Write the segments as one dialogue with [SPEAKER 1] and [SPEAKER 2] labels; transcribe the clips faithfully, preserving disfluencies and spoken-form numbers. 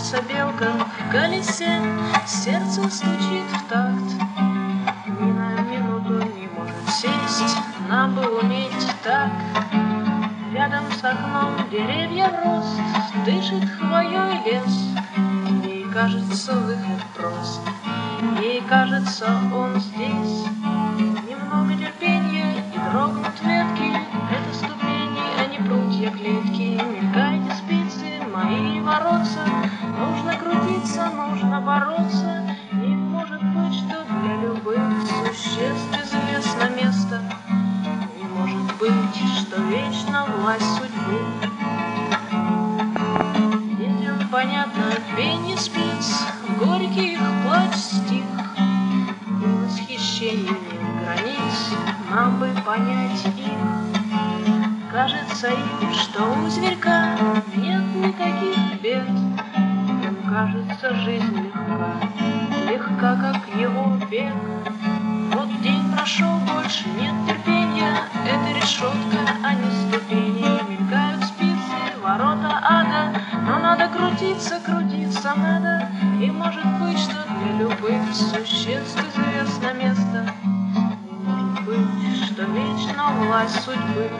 [SPEAKER 1] Крутится белка в колесе, сердце стучит в такт. Ни на минуту не может сесть, нам бы уметь так. Рядом с окном деревья в рост, дышит хвоей лес. Ей кажется выход прост, ей кажется он здесь. Немного терпения и дрогнут ветки, это ступени, а не прутья клетки. Мелькайте спицы, мои воротца, нужно крутиться, нужно бороться. Не может быть, что для любых существ известно место. Не может быть, что вечно власть судьбы. Детям понятно пение спиц, горький их плач стих. И восхищение нет границ, нам бы понять их. Кажется им, что у зверька нет никаких бед. Им кажется жизнь легка, легка, как его бег. Вот день прошел, больше нет терпения, это решетка, а не ступени. Мелькают спицы, ворота ада, но надо крутиться, крутиться надо. И может быть, что для любых существ известно место. И может быть, что вечно власть судьбы.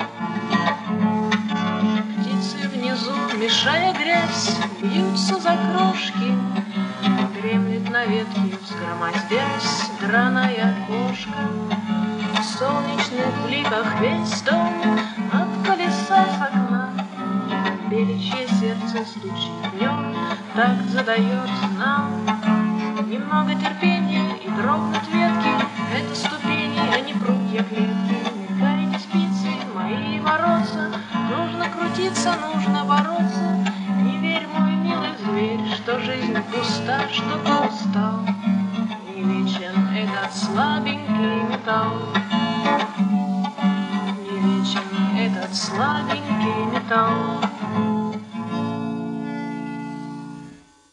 [SPEAKER 1] Птицы внизу, мешая грязь, бьются за крошки. Дремлет на ветке, взгромоздясь, драная кошка. В солнечных бликах весь дом от колеса с окна. Беличье сердце стучит в нем, так задает нам. Немного терпения и дрогнут ветки, это ступени, а не прутья клетки. Мелькайте спицы, мои воротца, нужно крутиться, нужно бороться. Не верь, мой милый зверь, что жизнь пуста, что ты устал. Не вечен этот слабенький металл. Не вечен этот слабенький металл.